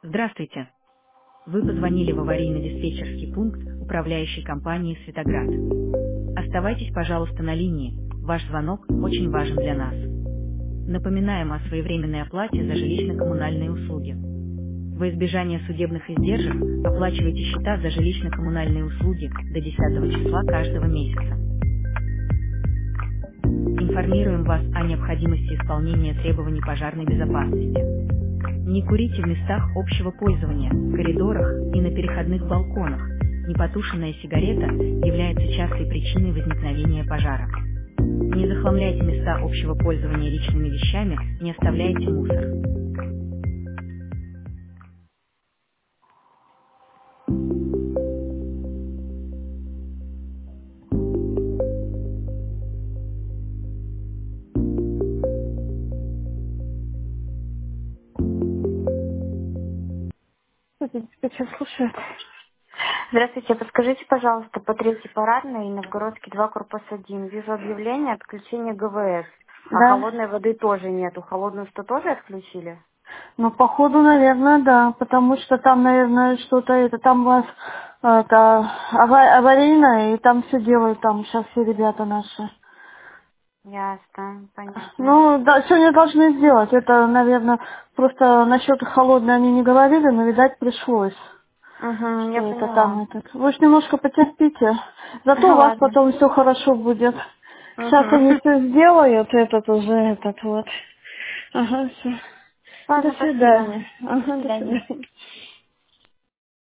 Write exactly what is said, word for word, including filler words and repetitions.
Здравствуйте. Вы позвонили в аварийно-диспетчерский пункт управляющей компании «Светоград». Оставайтесь, пожалуйста, на линии. Ваш звонок очень важен для нас. Напоминаем о своевременной оплате за жилищно-коммунальные услуги. Во избежание судебных издержек оплачивайте счета за жилищно-коммунальные услуги до десятого числа каждого месяца. Информируем вас о необходимости исполнения требований пожарной безопасности. Не курите в местах общего пользования, в коридорах и на переходных балконах. Непотушенная сигарета является частой причиной возникновения пожара. Не захламляйте места общего пользования личными вещами, не оставляйте мусор. Диспетчер слушает. Здравствуйте, подскажите, пожалуйста, по третьей парадной, Новгородский два, корпус один. Вижу объявление отключения ГВС, а Да. холодной воды тоже нету. Холодную что, тоже отключили? Ну, походу, наверное, да. Потому что там, наверное, что-то это, там у вас это, ава- аварийное, и там все делают, там сейчас все ребята наши. Ясно, понятно. Ну, да, сегодня должны сделать. Это, наверное, просто насчет холодной они не говорили, но, видать, пришлось. Угу, я Что это поняла. там, это. Вы ж немножко потерпите. Зато у вас Ладно. потом все хорошо будет. Сейчас они Угу. все сделают, этот уже, этот вот. Ага, все. До Ладно, спасибо. свидания. До Ага, до свидания. свидания.